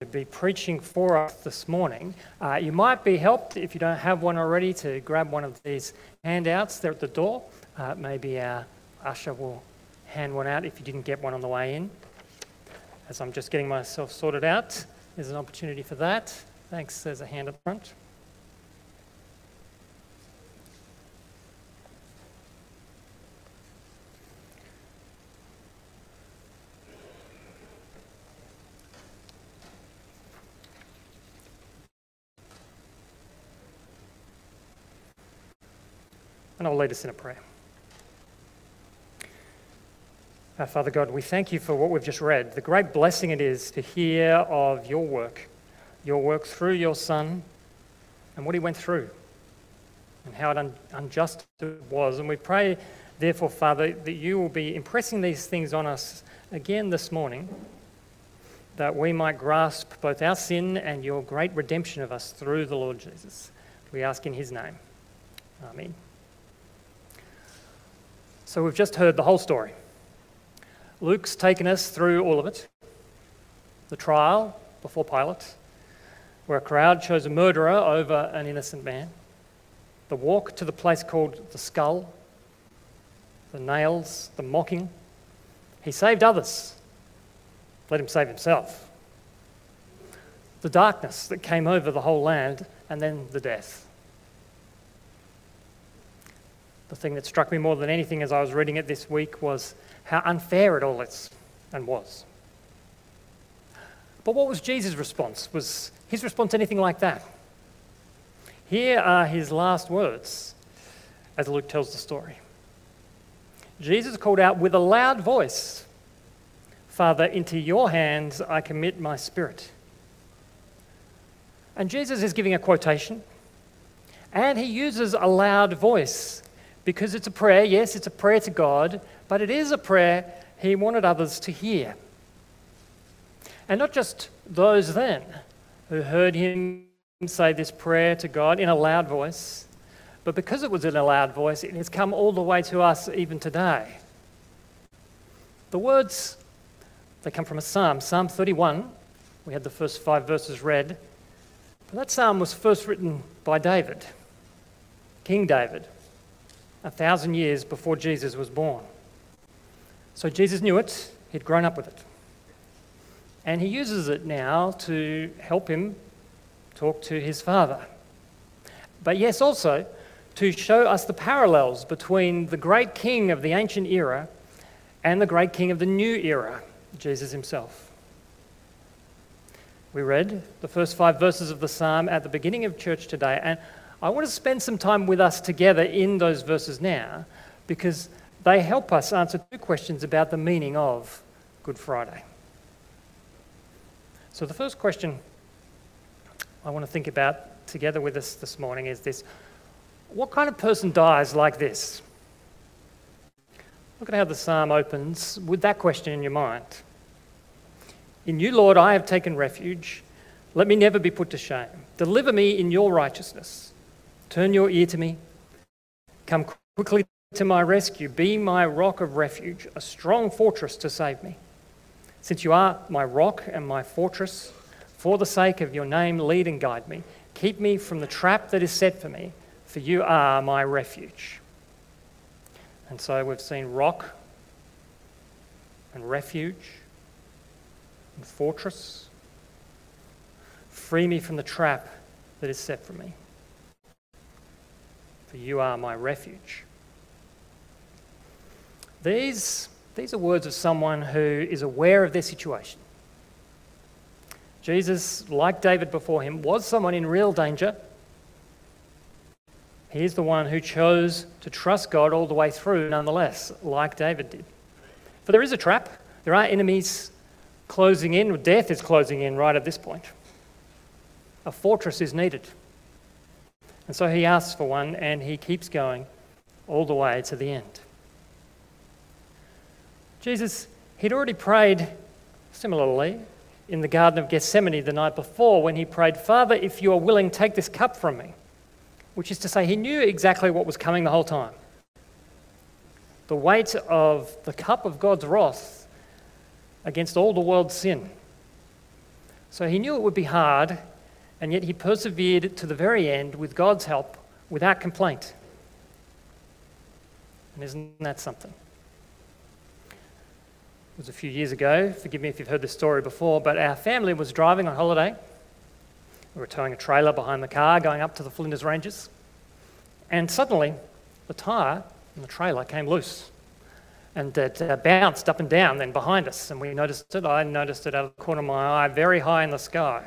be preaching for us this morning. You might be helped, if you don't have one already, to grab one of these handouts. They're at the door. Maybe our usher will hand one out if you didn't get one on the way in. As I'm just getting myself sorted out, there's an opportunity for that. Thanks, there's a hand up front. And I'll lead us in a prayer. Our Father God, we thank you for what we've just read, the great blessing it is to hear of your work through your Son and what he went through and how unjust it was. And we pray, therefore, Father, that you will be impressing these things on us again this morning, that we might grasp both our sin and your great redemption of us through the Lord Jesus. We ask in his name. Amen. So we've just heard the whole story. Luke's taken us through all of it. The trial before Pilate, where a crowd chose a murderer over an innocent man. The walk to the place called the skull. The nails, the mocking. He saved others. Let him save himself. The darkness that came over the whole land, and then the death. The thing that struck me more than anything as I was reading it this week was how unfair it all is and was. But what was Jesus' response? Was his response anything like that? Here are his last words as Luke tells the story. Jesus called out with a loud voice, "Father, into your hands I commit my spirit." And Jesus is giving a quotation, and he uses a loud voice. Because it's a prayer, yes, it's a prayer to God, but it is a prayer he wanted others to hear. And not just those then who heard him say this prayer to God in a loud voice, but because it was in a loud voice, it has come all the way to us even today. The words, they come from a psalm, Psalm 31. We had the first 5 verses read. But that psalm was first written by David, King David, 1,000 years before Jesus was born. So Jesus knew it, he'd grown up with it. And he uses it now to help him talk to his Father. But yes, also to show us the parallels between the great king of the ancient era and the great king of the new era, Jesus himself. We read the first 5 verses of the psalm at the beginning of church today, and I want to spend some time with us together in those verses now because they help us answer 2 questions about the meaning of Good Friday. So the first question I want to think about together with us this morning is this: what kind of person dies like this? Look at how the psalm opens with that question in your mind. In you, Lord, I have taken refuge. Let me never be put to shame. Deliver me in your righteousness. Turn your ear to me. Come quickly to my rescue. Be my rock of refuge, a strong fortress to save me. Since you are my rock and my fortress, for the sake of your name, lead and guide me. Keep me from the trap that is set for me, for you are my refuge. And so we've seen rock and refuge and fortress. Free me from the trap that is set for me. For you are my refuge. These are words of someone who is aware of their situation. Jesus, like David before him, was someone in real danger. He is the one who chose to trust God all the way through, nonetheless, like David did. For there is a trap. There are enemies closing in. Death is closing in right at this point. A fortress is needed. And so he asks for one, and he keeps going all the way to the end. Jesus, he'd already prayed similarly in the Garden of Gethsemane the night before when he prayed, "Father, if you are willing, take this cup from me," which is to say he knew exactly what was coming the whole time. The weight of the cup of God's wrath against all the world's sin So he knew it would be hard, and yet he persevered to the very end with God's help, without complaint. And isn't that something? It was a few years ago, forgive me if you've heard this story before, but our family was driving on holiday. We were towing a trailer behind the car going up to the Flinders Ranges, and suddenly the tyre in the trailer came loose, and it bounced up and down then behind us, and we noticed it. I noticed it out of the corner of my eye, very high in the sky.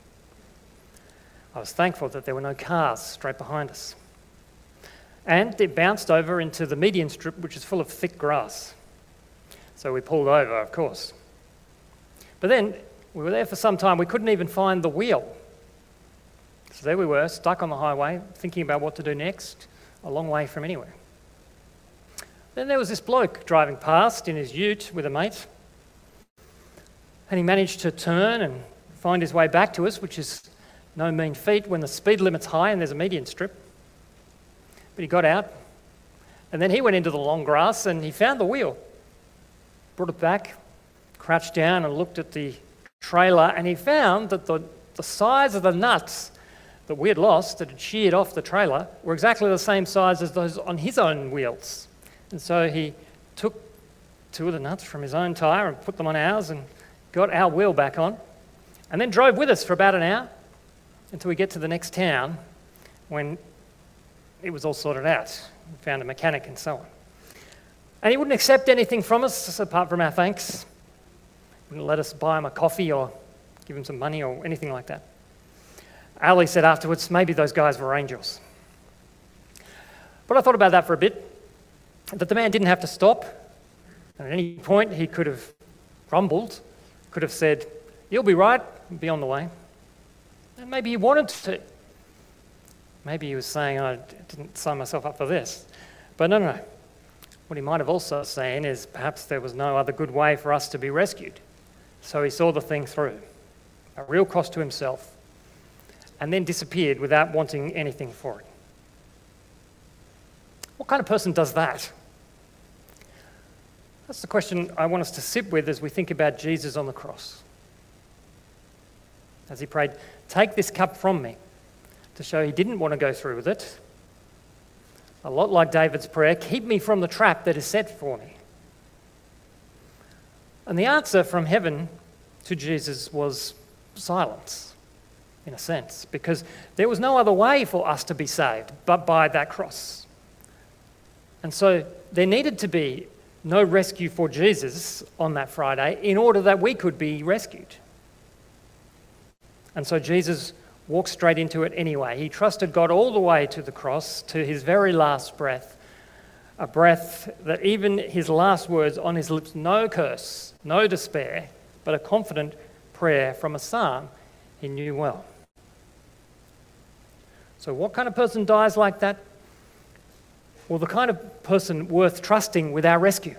I was thankful that there were no cars straight behind us. And it bounced over into the median strip, which is full of thick grass. So we pulled over, of course. But then we were there for some time. We couldn't even find the wheel. So there we were, stuck on the highway, thinking about what to do next, a long way from anywhere. Then there was this bloke driving past in his ute with a mate, and he managed to turn and find his way back to us, which is no mean feat when the speed limit's high and there's a median strip. But he got out, and then he went into the long grass and he found the wheel, brought it back, crouched down and looked at the trailer, and he found that the size of the nuts that we had lost, that had sheared off the trailer, were exactly the same size as those on his own wheels. And so he took 2 of the nuts from his own tyre and put them on ours and got our wheel back on, and then drove with us for about an hour until we get to the next town, when it was all sorted out. We found a mechanic and so on. And he wouldn't accept anything from us apart from our thanks. Wouldn't let us buy him a coffee or give him some money or anything like that. Ali said afterwards, maybe those guys were angels. But I thought about that for a bit, that the man didn't have to stop. And at any point he could have grumbled, could have said, "You'll be right, be on the way." And maybe he wanted to. Maybe he was saying, "I didn't sign myself up for this." But no. What he might have also saying is perhaps there was no other good way for us to be rescued. So he saw the thing through, at real cost to himself, and then disappeared without wanting anything for it. What kind of person does that? That's the question I want us to sit with as we think about Jesus on the cross. As he prayed, "Take this cup from me," to show he didn't want to go through with it. A lot like David's prayer, "Keep me from the trap that is set for me." And the answer from heaven to Jesus was silence, in a sense, because there was no other way for us to be saved but by that cross. And so there needed to be no rescue for Jesus on that Friday in order that we could be rescued. And so Jesus walked straight into it anyway. He trusted God all the way to the cross, to his very last breath, a breath that even his last words on his lips, no curse, no despair, but a confident prayer from a psalm he knew well. So what kind of person dies like that? Well, the kind of person worth trusting with our rescue.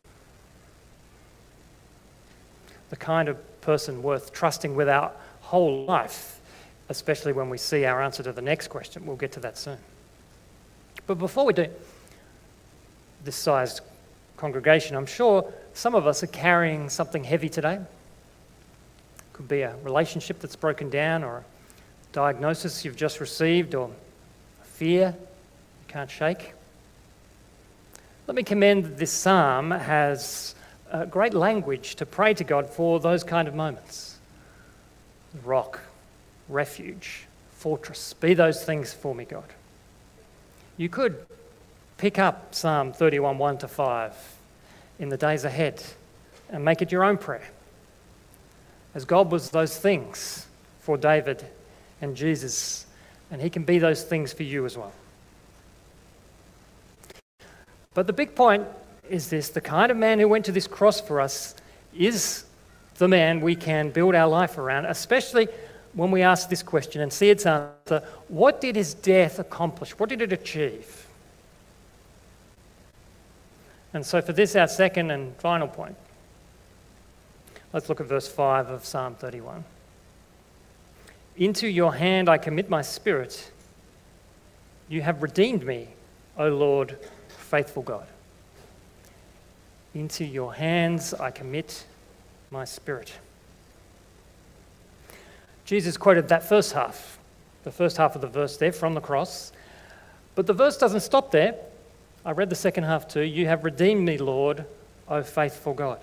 The kind of person worth trusting with our whole life, especially when we see our answer to the next question. We'll get to that soon. But before we do, this sized congregation, I'm sure some of us are carrying something heavy today. Could be a relationship that's broken down, or a diagnosis you've just received, or a fear you can't shake. Let me commend that this psalm has great language to pray to God for those kind of moments. Rock, refuge, fortress, be those things for me, God. You could pick up Psalm 31, 1-5 in the days ahead and make it your own prayer, as God was those things for David and Jesus, and he can be those things for you as well. But the big point is this: the kind of man who went to this cross for us is the man we can build our life around, especially when we ask this question and see its answer. What did his death accomplish? What did it achieve? And so for this, our second and final point, let's look at verse 5 of Psalm 31. Into your hand I commit my spirit. You have redeemed me, O Lord, faithful God. Into your hands I commit my spirit. Jesus quoted that first half, the first half of the verse there from the cross. But the verse doesn't stop there. I read the second half too. You have redeemed me, Lord, O faithful God.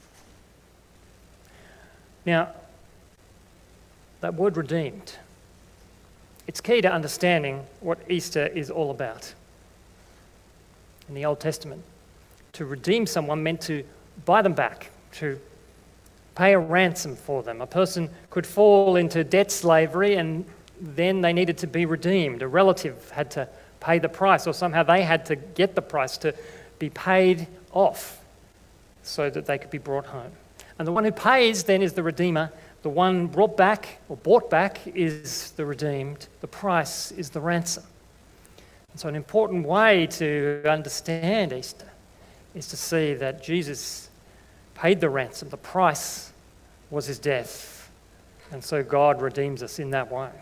Now, that word redeemed, it's key to understanding what Easter is all about. In the Old Testament, to redeem someone meant to buy them back, to pay a ransom for them. A person could fall into debt slavery and then they needed to be redeemed. A relative had to pay the price, or somehow they had to get the price to be paid off so that they could be brought home. And the one who pays then is the redeemer. The one brought back or bought back is the redeemed. The price is the ransom. And so an important way to understand Easter is to see that Jesus paid the ransom. The price was his death. And so God redeems us in that way.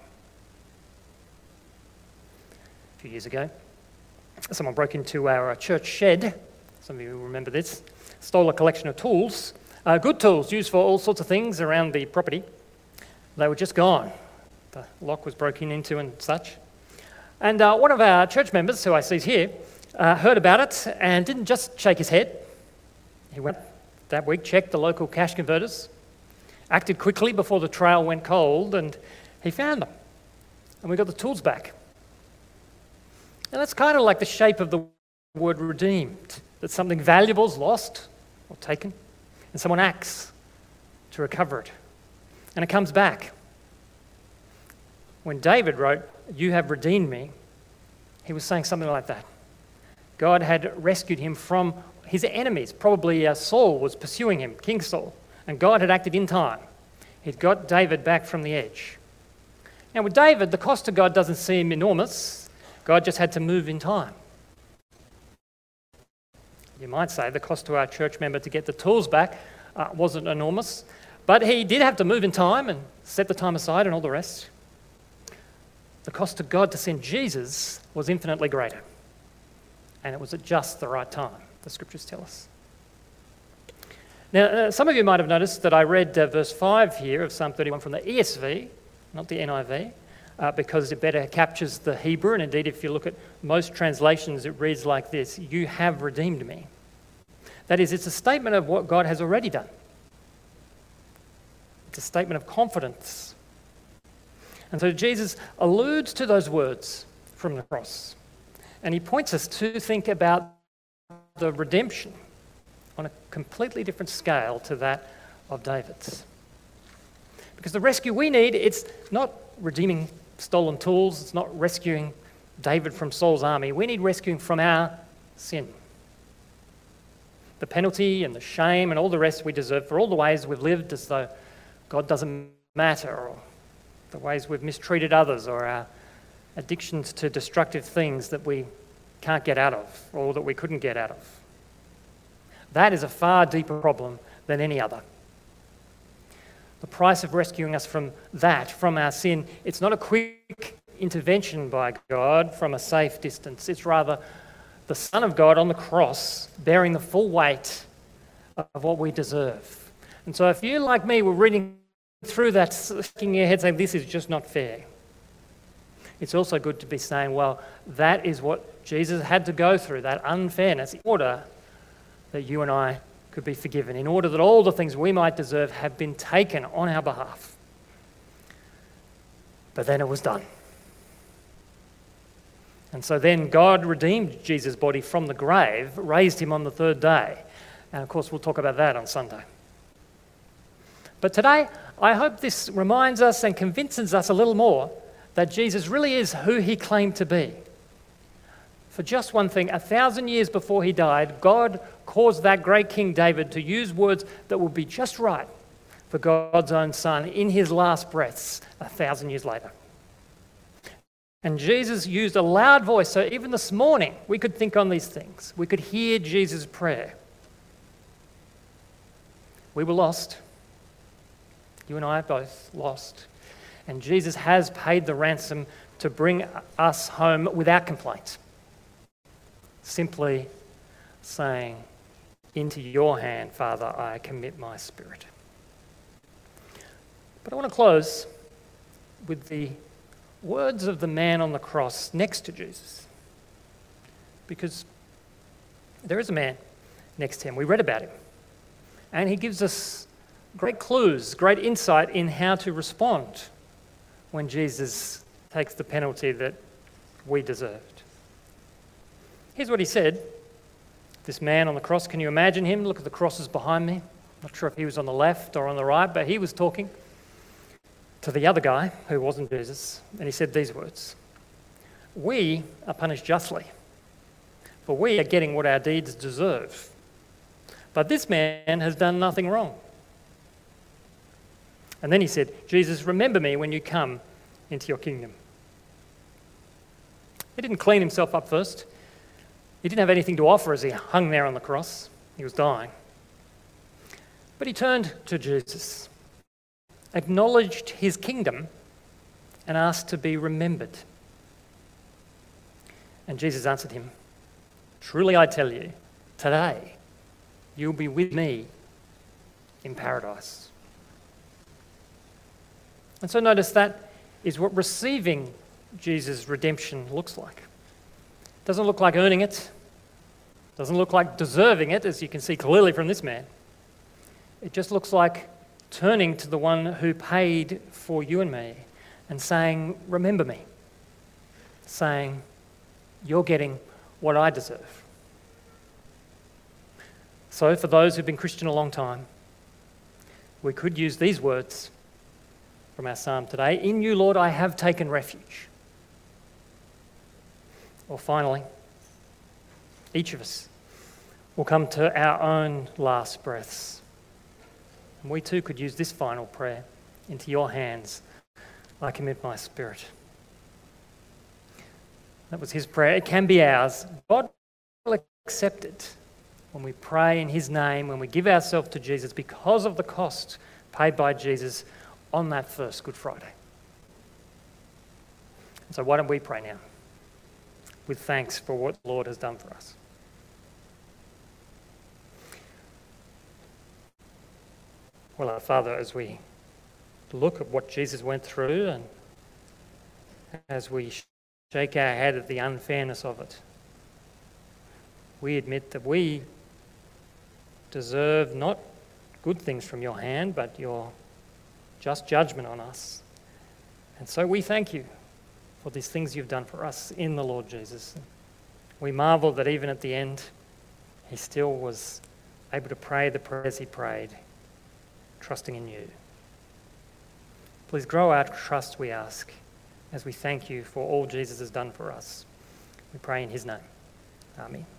A few years ago, someone broke into our church shed. Some of you will remember this. Stole a collection of tools, good tools used for all sorts of things around the property. They were just gone. The lock was broken into and such. And one of our church members, who I see here, heard about it and didn't just shake his head. He went that week, checked the local cash converters, acted quickly before the trail went cold, and he found them. And we got the tools back. And that's kind of like the shape of the word redeemed, that something valuable is lost or taken, and someone acts to recover it. And it comes back. When David wrote, "You have redeemed me," he was saying something like that. God had rescued him from his enemies. Probably Saul was pursuing him, King Saul, and God had acted in time. He'd got David back from the edge. Now with David, the cost to God doesn't seem enormous. God just had to move in time. You might say the cost to our church member to get the tools back wasn't enormous, but he did have to move in time and set the time aside and all the rest. The cost to God to send Jesus was infinitely greater, and it was at just the right time, the scriptures tell us. Now, some of you might have noticed that I read verse 5 here of Psalm 31 from the ESV, not the NIV, because it better captures the Hebrew, and indeed if you look at most translations it reads like this: "You have redeemed me." That is, it's a statement of what God has already done. It's a statement of confidence. And so Jesus alludes to those words from the cross, and he points us to think about the redemption on a completely different scale to that of David's. Because the rescue we need, it's not redeeming stolen tools, it's not rescuing David from Saul's army. We need rescuing from our sin. The penalty and the shame and all the rest we deserve for all the ways we've lived as though God doesn't matter, or the ways we've mistreated others, or our addictions to destructive things that we can't get out of, or that we couldn't get out of. That is a far deeper problem than any other. The price of rescuing us from that, from our sin, it's not a quick intervention by God from a safe distance. It's rather the Son of God on the cross bearing the full weight of what we deserve. And so if you, like me, were reading through that, shaking your head saying, this is just not fair, it's also good to be saying, well, that is what Jesus had to go through, that unfairness, in order that you and I could be forgiven, in order that all the things we might deserve have been taken on our behalf. But then it was done. And so then God redeemed Jesus' body from the grave, raised him on the third day. And of course, we'll talk about that on Sunday. But today, I hope this reminds us and convinces us a little more that Jesus really is who he claimed to be. For just one thing, 1,000 years before he died, God caused that great King David to use words that would be just right for God's own Son in his last breaths 1,000 years later. And Jesus used a loud voice, so even this morning we could think on these things. We could hear Jesus' prayer. We were lost. You and I are both lost. And Jesus has paid the ransom to bring us home without complaint. Simply saying, "Into your hand, Father, I commit my spirit." But I want to close with the words of the man on the cross next to Jesus. Because there is a man next to him. We read about him. And he gives us great clues, great insight in how to respond when Jesus takes the penalty that we deserved. Here's what he said. This man on the cross, can you imagine him? Look at the crosses behind me. Not sure if he was on the left or on the right, but he was talking to the other guy who wasn't Jesus, and he said these words: "We are punished justly, for we are getting what our deeds deserve. But this man has done nothing wrong." And then he said, "Jesus, remember me when you come into your kingdom." He didn't clean himself up first. He didn't have anything to offer as he hung there on the cross. He was dying. But he turned to Jesus, acknowledged his kingdom, and asked to be remembered. And Jesus answered him, "Truly I tell you, today you'll be with me in paradise." And so notice that is what receiving Jesus' redemption looks like. It doesn't look like earning it. Doesn't look like deserving it, as you can see clearly from this man. It just looks like turning to the one who paid for you and me and saying, "Remember me." Saying, "You're getting what I deserve." So for those who've been Christian a long time, we could use these words from our psalm today: "In you, Lord, I have taken refuge." Or finally, each of us will come to our own last breaths. And we too could use this final prayer: "Into your hands I commit my spirit." That was his prayer. It can be ours. God will accept it when we pray in his name, when we give ourselves to Jesus because of the cost paid by Jesus on that first Good Friday. And so why don't we pray now with thanks for what the Lord has done for us. Well, our Father, as we look at what Jesus went through and as we shake our head at the unfairness of it, we admit that we deserve not good things from your hand, but your just judgment on us. And so we thank you for these things you've done for us in the Lord Jesus. We marvel that even at the end, he still was able to pray the prayers he prayed, trusting in you. Please grow our trust, we ask, as we thank you for all Jesus has done for us. We pray in his name. Amen.